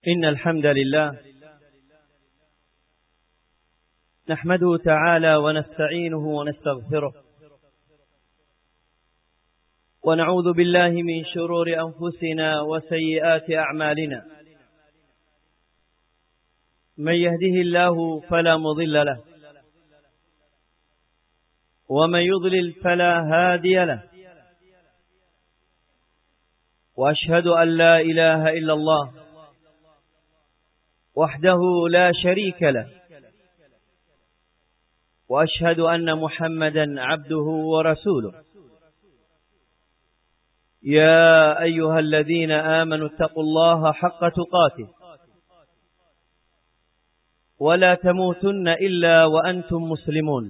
إن الحمد لله نحمده تعالى ونستعينه ونستغفره ونعوذ بالله من شرور أنفسنا وسيئات أعمالنا. من يهده الله فلا مضل له ومن يضلل فلا هادي له، وأشهد أن لا إله إلا الله وحده لا شريك له، وأشهد أن محمدا عبده ورسوله. يا أيها الذين آمنوا اتقوا الله حق تقاته ولا تموتن إلا وأنتم مسلمون.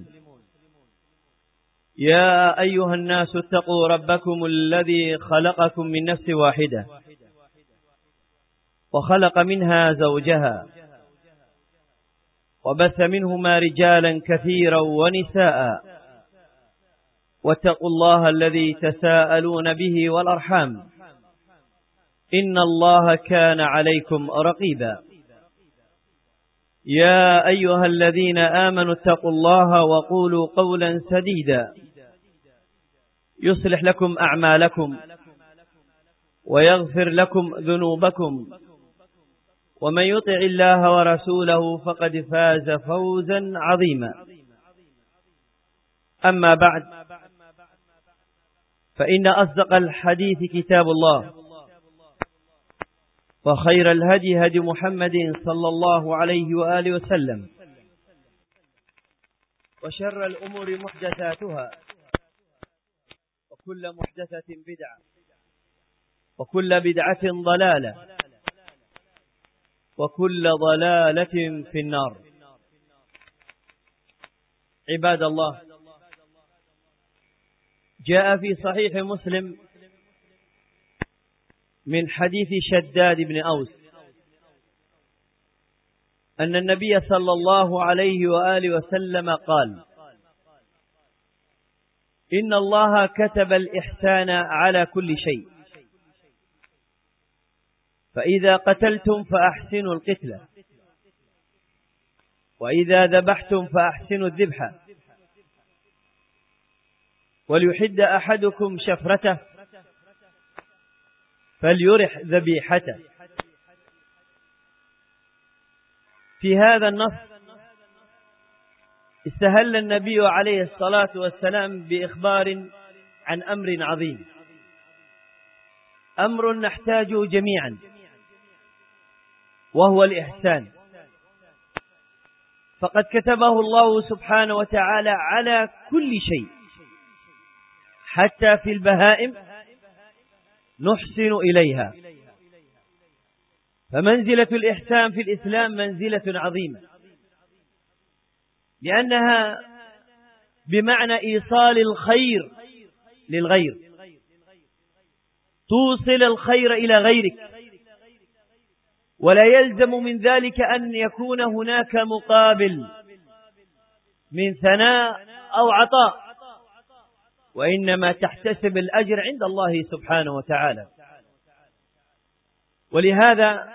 يا أيها الناس اتقوا ربكم الذي خلقكم من نفس واحدة وخلق منها زوجها وبث منهما رجالا كثيرا ونساء، واتقوا الله الذي تساءلون به والأرحام إن الله كان عليكم رقيبا. يا أيها الذين آمنوا اتقوا الله وقولوا قولا سديدا يصلح لكم أعمالكم ويغفر لكم ذنوبكم، ومن يطع الله ورسوله فقد فاز فوزا عظيما. أما بعد، فإن أصدق الحديث كتاب الله، وخير الهدي هدي محمد صلى الله عليه وآله وسلم، وشر الأمور محدثاتها، وكل محدثة بدعة، وكل بدعة ضلالة، وكل ضلالة في النار. عباد الله، جاء في صحيح مسلم من حديث شداد بن أوس أن النبي صلى الله عليه وآله وسلم قال: إن الله كتب الإحسان على كل شيء، فإذا قتلتم فأحسنوا القتلة، وإذا ذبحتم فأحسنوا الذبحة، وليحد أحدكم شفرته فليرح ذبيحته. في هذا النص استهل النبي عليه الصلاة والسلام بإخبار عن أمر عظيم، أمر نحتاج جميعا، وهو الإحسان. فقد كتبه الله سبحانه وتعالى على كل شيء، حتى في البهائم نحسن إليها. فمنزلة الإحسان في الإسلام منزلة عظيمة، لأنها بمعنى إيصال الخير للغير، توصل الخير إلى غيرك، ولا يلزم من ذلك أن يكون هناك مقابل من ثناء أو عطاء، وإنما تحتسب الأجر عند الله سبحانه وتعالى. ولهذا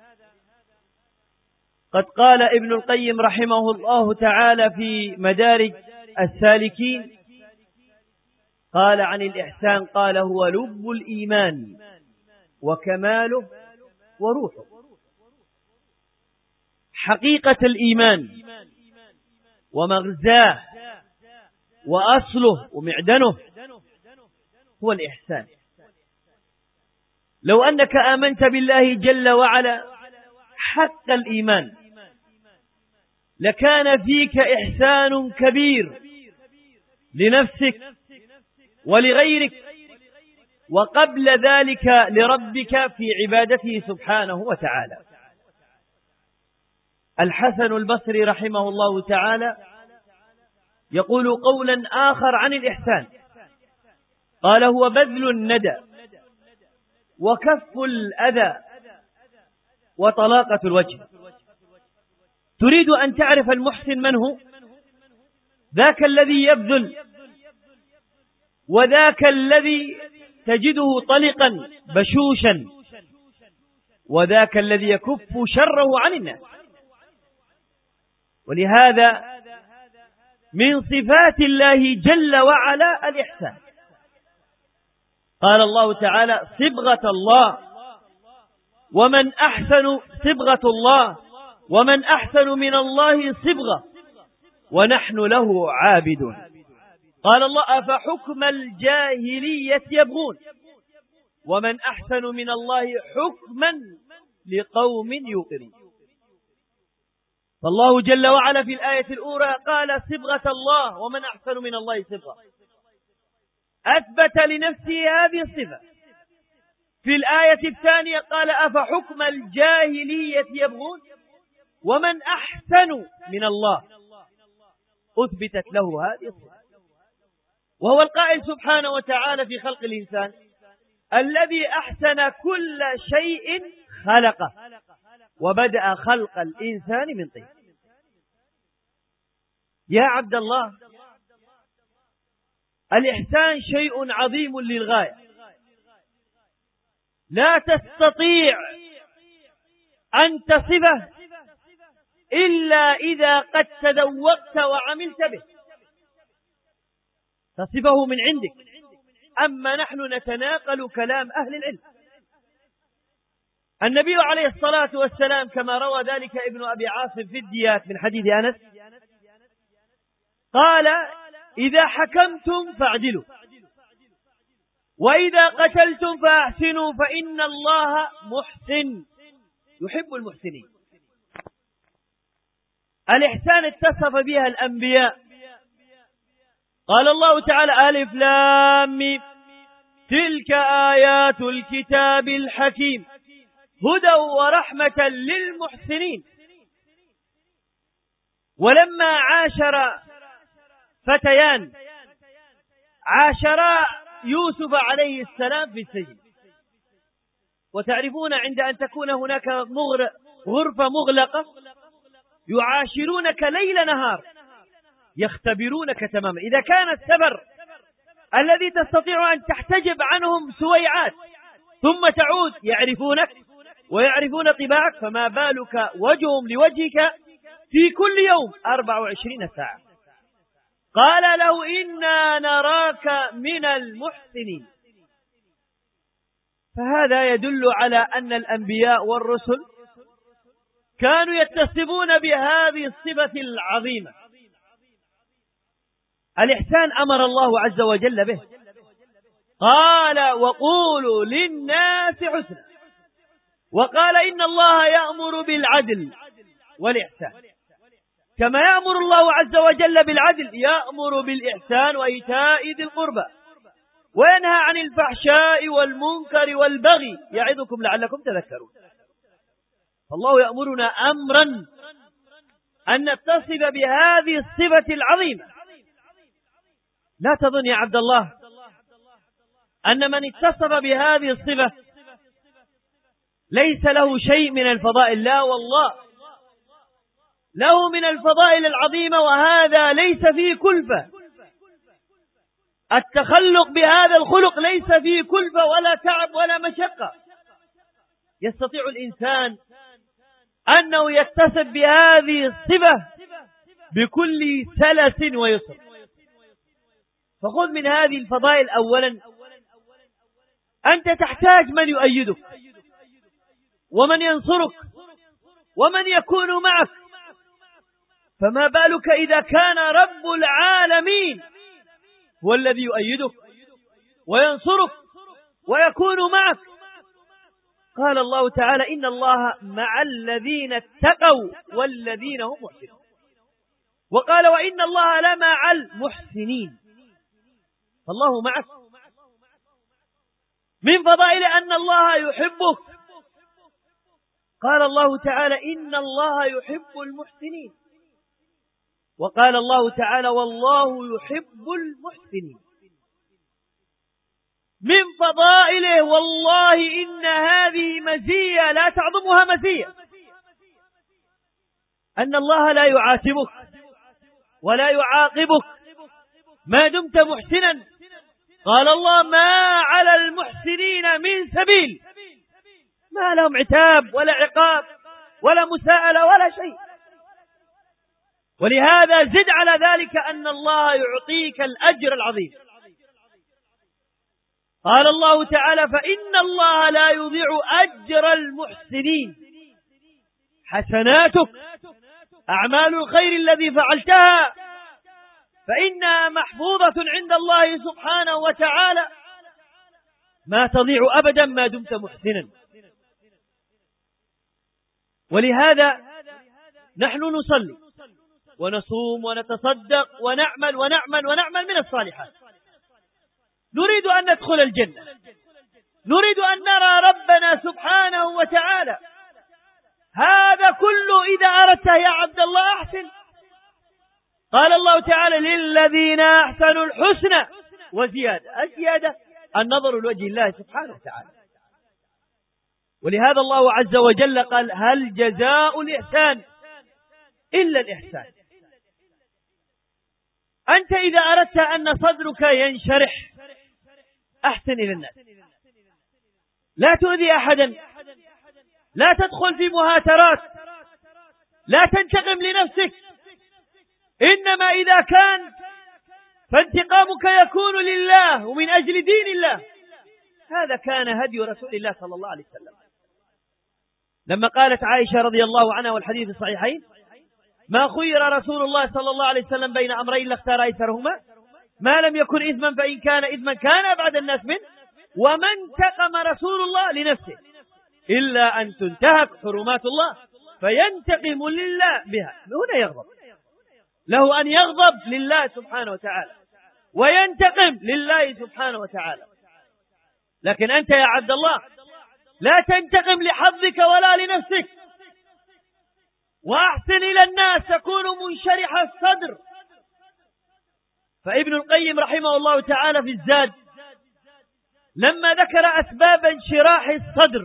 قد قال ابن القيم رحمه الله تعالى في مدارج السالكين، قال عن الإحسان، قال: هو لب الإيمان وكماله وروحه. حقيقة الإيمان ومغزاه وأصله ومعدنه هو الإحسان. لو أنك آمنت بالله جل وعلا حق الإيمان لكان فيك إحسان كبير لنفسك ولغيرك، وقبل ذلك لربك في عبادته سبحانه وتعالى. الحسن البصري رحمه الله تعالى يقول قولا آخر عن الإحسان، قال: هو بذل الندى وكف الأذى وطلاقة الوجه. تريد أن تعرف المحسن من هو؟ ذاك الذي يبذل، وذاك الذي تجده طلقا بشوشا وذاك الذي يكف شره عن الناس. ولهذا من صفات الله جل وعلا الإحسان. قال الله تعالى صبغة الله ومن أحسن صبغة الله ومن أحسن من الله صبغة ونحن له عابدون. قال الله أفحكم الجاهلية يبغون ومن أحسن من الله حكما لقوم يوقنون. فالله جل وعلا في الآية الأولى قال صبغة الله ومن أحسن من الله صبغة، أثبت لنفسه هذه الصفة. في الآية الثانية قال أفحكم الجاهلية يبغون ومن أحسن من الله، أثبتت له هذه الصفة. وهو القائل سبحانه وتعالى في خلق الإنسان الذي أحسن كل شيء خلقه وبدأ خلق الإنسان من طين. يا عبد الله، الإحسان شيء عظيم للغاية، لا تستطيع أن تصفه إلا إذا قد تذوقت وعملت به، تصفه من عندك. أما نحن نتناقل كلام أهل العلم. النبي عليه الصلاة والسلام كما روى ذلك ابن أبي عاصم في الديات من حديث أنس قال إذا حكمتم فاعدلوا وإذا قتلتم فأحسنوا فإن الله محسن يحب المحسنين. الإحسان اتصف بها الأنبياء. قال الله تعالى ألف لام ميم تلك آيات الكتاب الحكيم هدى ورحمة للمحسنين. ولما عاشر فتيان عاشرا يوسف عليه السلام في السجن، وتعرفون عند أن تكون هناك غرفة مغلقة يعاشرونك ليل نهار يختبرونك تماما. إذا كان السبر الذي تستطيع أن تحتجب عنهم سويعات ثم تعود يعرفونك ويعرفون طباعك، فما بالك وجههم لوجهك في كل يوم 24 ساعة. قال له إنا نراك من المحسنين. فهذا يدل على أن الأنبياء والرسل كانوا يتصفون بهذه الصفة العظيمة. الإحسان أمر الله عز وجل به، قال وقولوا للناس حسنا، وقال إن الله يأمر بالعدل والإحسان. كما يأمر الله عز وجل بالعدل يأمر بالإحسان وإيتاء ذي القربى وينهى عن الفحشاء والمنكر والبغي يعظكم لعلكم تذكرون. فالله يأمرنا أمرا أن نتصف بهذه الصفة العظيمة. لا تظن يا عبد الله أن من اتصف بهذه الصفة ليس له شيء من الفضائل. لا والله، له من الفضائل العظيمة، وهذا ليس فيه كلفة. التخلق بهذا الخلق ليس فيه كلفة ولا تعب ولا مشقة. يستطيع الإنسان أنه يتصف بهذه الصفة بكل سلس ويسر. فخذ من هذه الفضائل أولا أنت تحتاج من يؤيدك ومن ينصرك ومن يكون معك. فما بالك إذا كان رب العالمين هو الذي يؤيدك وينصرك ويكون معك. قال الله تعالى إن الله مع الذين اتقوا والذين هم محسنون، وقال وإن الله لمع المحسنين. فالله معك. من فضائل أن الله يحبك. قال الله تعالى إن الله يحب المحسنين، وقال الله تعالى والله يحب المحسنين. من فضائله والله إن هذه مزية لا تعظمها مزية، أن الله لا يعاتبك ولا يعاقبك ما دمت محسنا. قال الله ما على المحسنين من سبيل. ما لهم عتاب ولا عقاب ولا مساءلة ولا شيء. ولهذا زد على ذلك أن الله يعطيك الأجر العظيم. قال الله تعالى: فإن الله لا يضيع أجر المحسنين. حسناتك، أعمال الخير الذي فعلتها، فإنها محفوظة عند الله سبحانه وتعالى، ما تضيع أبدا ما دمت محسنا. ولهذا نحن نصلي ونصوم ونتصدق ونعمل ونعمل ونعمل من الصالحات، نريد أن ندخل الجنة، نريد أن نرى ربنا سبحانه وتعالى. هذا كله إذا أردت يا عبد الله أحسن. قال الله تعالى: للذين أحسنوا الحسنى وزيادة. الزيادة النظر لوجه الله سبحانه وتعالى. ولهذا الله عز وجل قال: هل جزاء الإحسان إلا الإحسان. أنت إذا أردت أن صدرك ينشرح أحسن إلى الناس، لا تؤذي أحدا، لا تدخل في مهاترات، لا تنتقم لنفسك، إنما إذا كان فانتقامك يكون لله ومن أجل دين الله. هذا كان هدي رسول الله صلى الله عليه وسلم. لما قالت عائشة رضي الله عنها والحديث الصحيحين: ما خير رسول الله صلى الله عليه وسلم بين أمرين لاختار أيسرهما، ما لم يكن إثما فإن كان إثما كان أبعد الناس منه، وما انتقم رسول الله لنفسه إلا أن تنتهك حرمات الله فينتقم لله بها. هنا يغضب، له أن يغضب لله سبحانه وتعالى وينتقم لله سبحانه وتعالى. لكن أنت يا عبد الله لا تنتقم لحظك ولا لنفسك، وأحسن إلى الناس تكون منشرح الصدر. فابن القيم رحمه الله تعالى في الزاد لما ذكر أسباب انشراح الصدر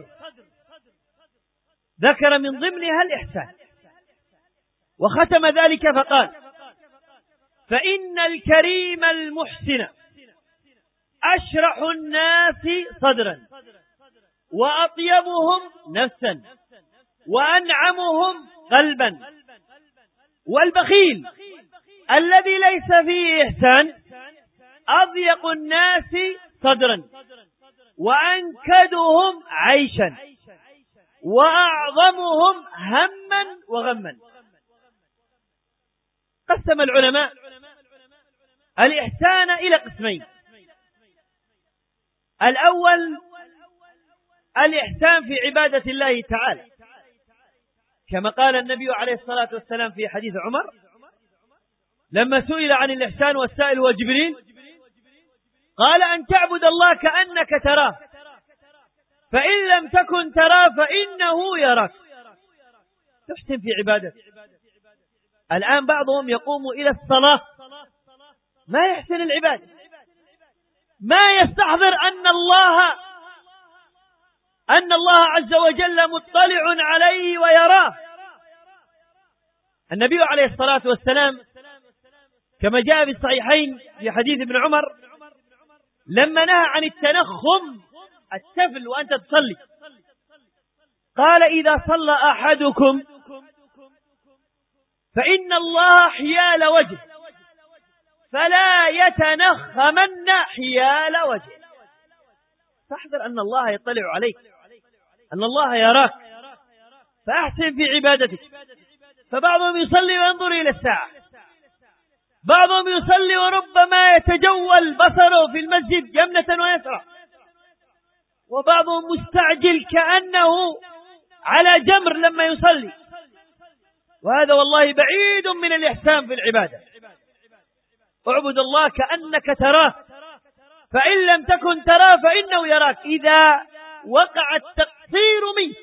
ذكر من ضمنها الإحسان، وختم ذلك فقال: فإن الكريم المحسن أشرح الناس صدرا وأطيبهم نفسا وأنعمهم قلبا، والبخيل الذي ليس فيه إحسان أضيق الناس صدرا وأنكدهم عيشا وأعظمهم هما وغما. قسم العلماء الإحسان إلى قسمين: الأول الإحسان في عبادة الله تعالى، كما قال النبي عليه الصلاة والسلام في حديث عمر لما سئل عن الإحسان والسائل هو جبريل، قال: أن تعبد الله كأنك تراه، فإن لم تكن تراه فإنه يراك. تحسن في عبادته. الآن بعضهم يقوم إلى الصلاة ما يحسن العبادة، ما يستحضر أن الله عز وجل مطلع عليه ويراه. النبي عليه الصلاة والسلام كما جاء في الصحيحين في حديث ابن عمر لما نهى عن التنخم، التفل وأنت تصلي، قال: إذا صلى أحدكم فإن الله حيال وجه فلا يتنخمن حيال وجه. فاحذر أن الله يطلع عليك، أن الله يراك، فأحسن في عبادتك. فبعضهم يصلي وينظر إلى الساعة، بعضهم يصلي وربما يتجول بصره في المسجد يمنة ويسرى، وبعضهم مستعجل كأنه على جمر لما يصلي، وهذا والله بعيد من الإحسان في العبادة. اعبد الله كأنك تراه، فإن لم تكن تراه فإنه يراك. إذا وقع التقصير منك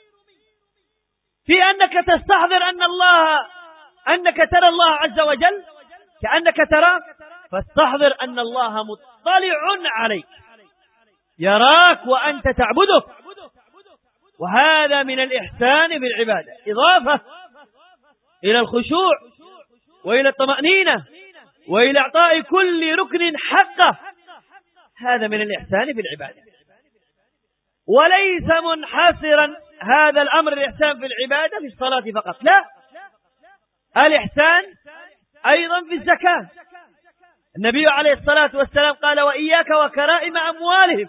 في أنك تستحضر أنك ترى الله عز وجل كأنك تراه، فاستحضر أن الله مطلع عليك يراك وأنت تعبده. وهذا من الإحسان في العبادة، إضافة إلى الخشوع وإلى الطمأنينة وإلى إعطاء كل ركن حقه. هذا من الإحسان في العبادة. وليس منحصرا هذا الأمر الإحسان في العبادة في الصلاة فقط، لا، الإحسان أيضا في الزكاة. النبي عليه الصلاة والسلام قال: وإياك وكرائم أموالهم،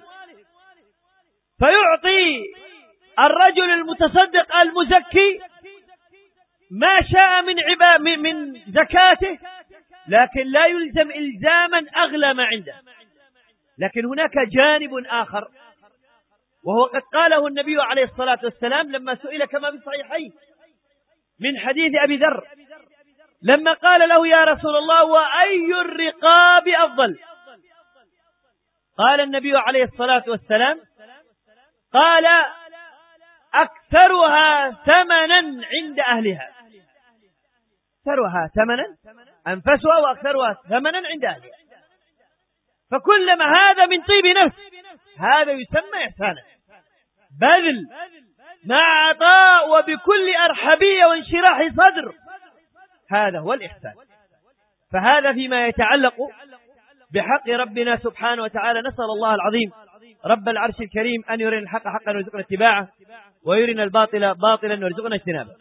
فيعطي الرجل المتصدق المزكي ما شاء من زكاته، لكن لا يلزم إلزاما أغلى ما عنده. لكن هناك جانب آخر، وهو قد قاله النبي عليه الصلاة والسلام لما سئل كما في الصحيحين من حديث أبي ذر، لما قال له: يا رسول الله، وأي الرقاب أفضل؟ قال النبي عليه الصلاة والسلام: قال: أكثرها ثمنا عند أهلها. أكثرها ثمنا، أنفسها وأكثرها ثمنا عند أهلها. فكلما هذا من طيب نفس، هذا يسمى إحسانا، بذل مع عطاء وبكل أرحبية وانشراح صدر، هذا هو الإحسان. فهذا فيما يتعلق بحق ربنا سبحانه وتعالى. نسأل الله العظيم رب العرش الكريم أن يرينا الحق حقا ويرزقنا اتباعه، ويرينا الباطل باطلا ويرزقنا اجتنابه.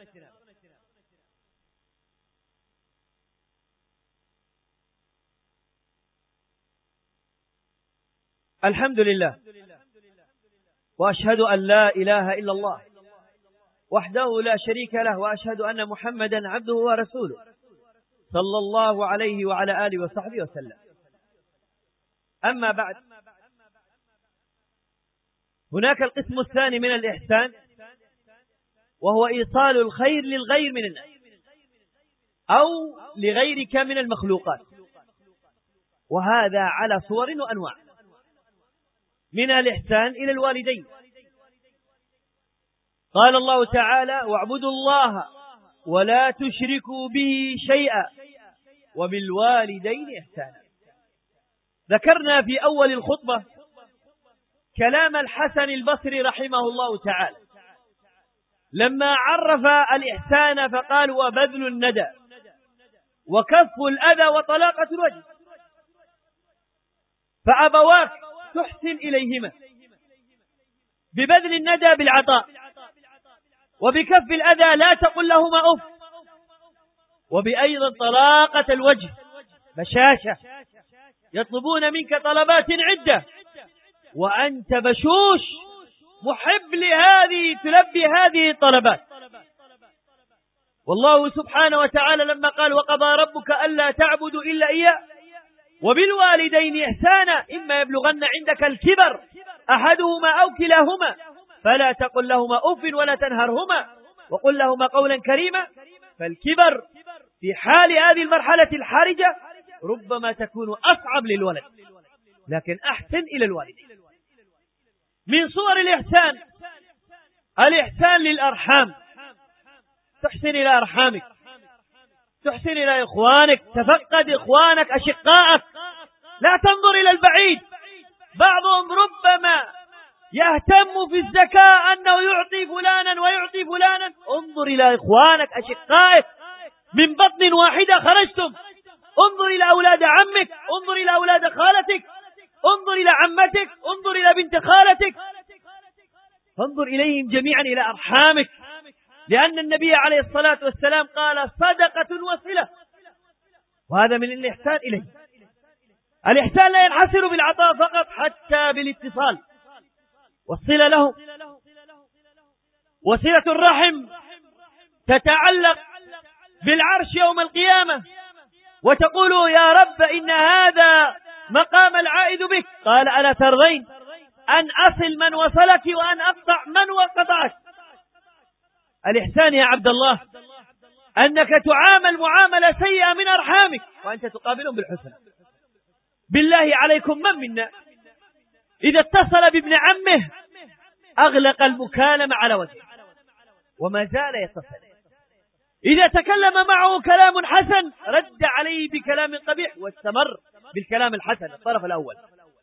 الحمد لله، وأشهد أن لا إله إلا الله وحده لا شريك له، وأشهد أن محمدا عبده ورسوله صلى الله عليه وعلى آله وصحبه وسلم. أما بعد، هناك القسم الثاني من الإحسان، وهو إيصال الخير للغير من الناس أو لغيرك من المخلوقات، وهذا على صور وأنواع. من الإحسان إلى الوالدين، قال الله تعالى: واعبدوا الله ولا تشركوا به شيئا وبالوالدين إحسانا. ذكرنا في أول الخطبة كلام الحسن البصري رحمه الله تعالى لما عرف الإحسان فقال: وبذل الندى وكف الأذى وطلاقة الوجه. فأبواك تحسن إليهما ببذل الندى بالعطاء، وبكف الأذى لا تقل لهما أف، وبأيضا طلاقة الوجه، بشاشة، يطلبون منك طلبات عدة وأنت بشوش محب لهذه، تلبي هذه الطلبات. والله سبحانه وتعالى لما قال: وقضى ربك ألا تعبدوا إلا إياه وبالوالدين إحسانا إما يبلغن عندك الكبر أحدهما أو كلاهما فلا تقل لهما أف ولا تنهرهما وقل لهما قولا كريما. فالكبر في حال هذه المرحلة الحرجة ربما تكون أصعب للولد، لكن أحسن إلى الوالدين. من صور الإحسان الإحسان للأرحام، تحسن إلى أرحامك، تحسن إلى إخوانك، تفقد إخوانك أشقائك، لا تنظر إلى البعيد. بعضهم ربما يهتم في الزكاة أنه يعطي فلانا ويعطي فلانا. انظر إلى إخوانك أشقائك، من بطن واحدة خرجتم. انظر إلى أولاد عمك، انظر إلى أولاد خالتك، انظر إلى عمتك، انظر إلى بنت خالتك، انظر إليهم جميعا، إلى أرحامك، لأن النبي عليه الصلاة والسلام قال: صدقة وصلة. وهذا من الإحسان إليه. الإحسان لا ينحصر بالعطاء فقط، حتى بالاتصال والصلة له. وصلة الرحم تتعلق بالعرش يوم القيامة، وتقول: يا رب إن هذا مقام العائد بك. قال: ألا ترضين أن أصل من وصلك وأن أقطع من وقطعك؟ الإحسان يا عبد الله أنك تعامل معاملة سيئة من أرحامك وأنت تقابلهم بالحسنى. بالله عليكم، من منا إذا اتصل بابن عمه أغلق المكالمة على وجهه وما زال يتصل؟ إذا تكلم معه كلام حسن رد عليه بكلام قبيح واستمر بالكلام الحسن الطرف الأول.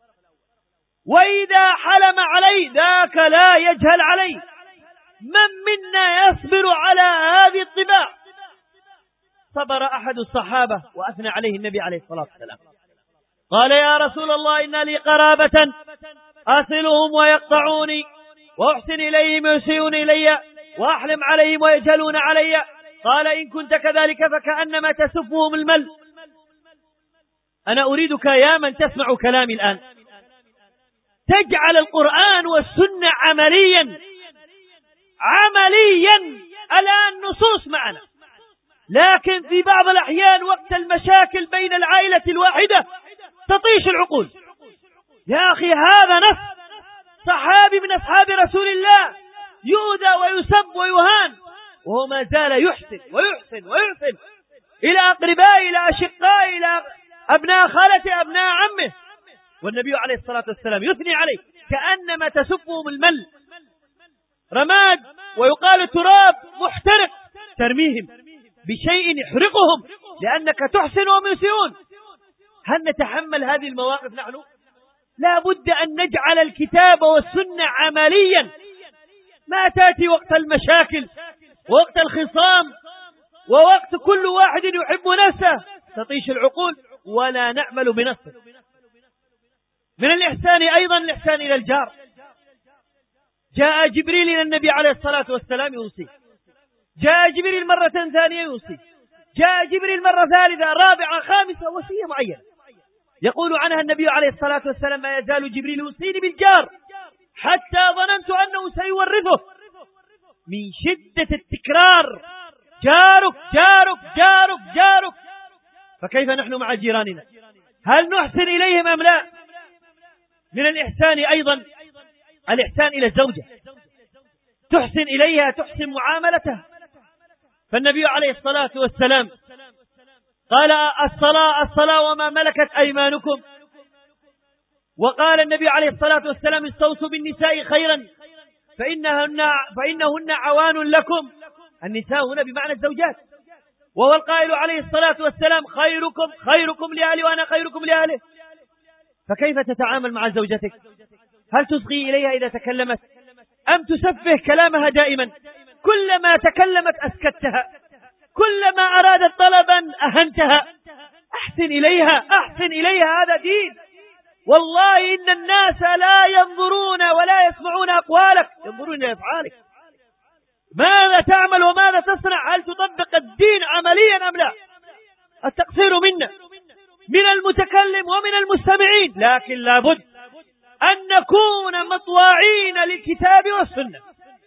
وإذا حلم عليه ذاك لا يجهل عليه. من منا يصبر على هذه الطباع؟ صبر أحد الصحابة وأثنى عليه النبي عليه الصلاة والسلام، قال: يا رسول الله إن لي قرابة أصلهم ويقطعوني، وأحسن إليهم ويسيئون إلي وأحلم عليهم ويجهلون علي. قال إن كنت كذلك فكأنما تسفهم المل. أنا أريدك يا من تسمع كلامي الآن تجعل القرآن والسنة عمليا. الآن نصوص معنا، لكن في بعض الأحيان وقت المشاكل بين العائلة الواحدة تطيش العقول. يا أخي هذا نص صحابي من أصحاب رسول الله يؤذى ويسب ويهان وهو ما زال يحسن إلى أقربائه، إلى أشقائه، إلى أبناء خالته، أبناء عمه، والنبي عليه الصلاة والسلام يثني عليه كأنما تسفهم المل رماد، ويقال تراب محترق ترميهم بشيء يحرقهم لأنك تحسن وهم يسيئون. هل نتحمل هذه المواقف نحن؟ لا بد أن نجعل الكتاب والسنة عمليا، ما تأتي وقت المشاكل ووقت الخصام ووقت كل واحد يحب نفسه تطيش العقول ولا نعمل بنفسه. من الإحسان أيضا الإحسان إلى الجار. جاء جبريل إلى النبي عليه الصلاة والسلام يوصي، جاء جبريل مرة ثانية يوصي، جاء جبريل مرة ثالثة رابعة خامسة، وصية معينة يقول عنها النبي عليه الصلاة والسلام ما يزال جبريل يوصيني بالجار حتى ظننت أنه سيورثه، من شدة التكرار جارك جارك جارك جارك. فكيف نحن مع جيراننا؟ هل نحسن إليهم أم لا؟ من الإحسان أيضا الإحسان إلى الزوجة، تحسن إليها، تحسن معاملتها. فالنبي عليه الصلاة والسلام قال الصلاة وما ملكت أيمانكم، وقال النبي عليه الصلاة والسلام استوصوا بالنساء خيرا فإنهن عوان لكم. النساء هنا بمعنى الزوجات، وهو القائل عليه الصلاة والسلام خيركم لأهلي وأنا خيركم لأهله. فكيف تتعامل مع زوجتك؟ هل تصغي إليها إذا تكلمت أم تسفه كلامها دائما؟ كلما تكلمت أسكتها، كلما أرادت طلبا أهنتها. أحسن إليها، هذا دين. والله إن الناس لا ينظرون ولا يسمعون أقوالك، ينظرون إلى أفعالك. ماذا تعمل وماذا تصنع؟ هل تطبق الدين عمليا أم لا؟ التقصير منا، من المتكلم ومن المستمعين، لكن لابد أن نكون مطواعين للكتاب والسنة.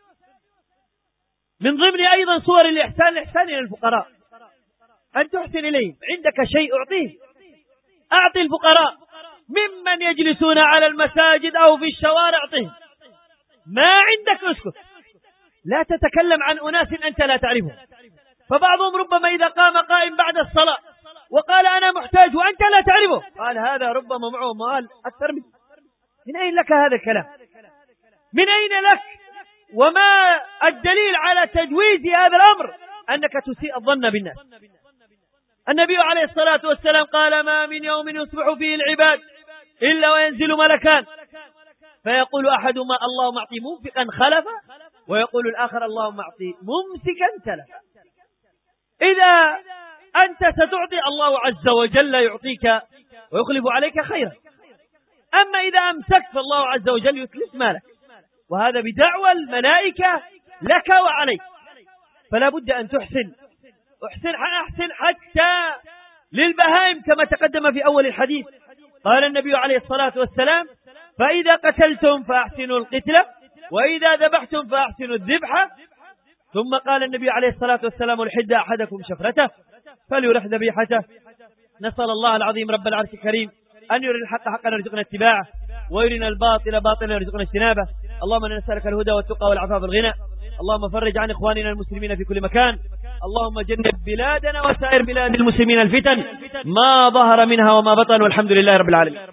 من ضمن أيضا صور الإحسان إلى الفقراء، أن تحسن إليهم. عندك شيء أعطي الفقراء، ممن يجلسون على المساجد أو في الشوارع أعطيهم. ما عندك اسكت، لا تتكلم عن أناس أنت لا تعرفهم. فبعضهم ربما إذا قام قائم بعد الصلاة وقال أنا محتاج وأنت لا تعرفه، قال هذا ربما معه مال أكثر منه. من أين لك هذا الكلام؟ من أين لك؟ وما الدليل على تجويز هذا الأمر؟ أنك تسيء الظن بالناس. النبي عليه الصلاة والسلام قال ما من يوم يصبح فيه العباد إلا وينزل ملكان فيقول أحدهما اللهم أعطي منفقا خلفا، ويقول الآخر اللهم أعطي ممسكا تلفا. إذا أنت ستعطي الله عز وجل يعطيك ويخلف عليك خيرا، أما إذا أمسكت فالله عز وجل يتلف مالك، وهذا بدعوى الملائكة لك وعليك. فلا بد أن تحسن حتى للبهائم كما تقدم في أول الحديث. قال النبي عليه الصلاة والسلام فإذا قتلتم فأحسنوا القتلة وإذا ذبحتم فأحسنوا الذبحة. ثم قال النبي عليه الصلاة والسلام لحد أحدكم شفرته فليرح ذبيحته. نسأل الله العظيم رب العرش الكريم أن يري الحق حقا يرزقنا اتباعه ويرنا الباطل باطلا يرزقنا اجتنابه. اللهم نسألك الهدى والتقى والعفاف والغنى. اللهم فرج عن إخواننا المسلمين في كل مكان. اللهم جنب بلادنا وسائر بلاد المسلمين الفتن ما ظهر منها وما بطن، والحمد لله رب العالمين.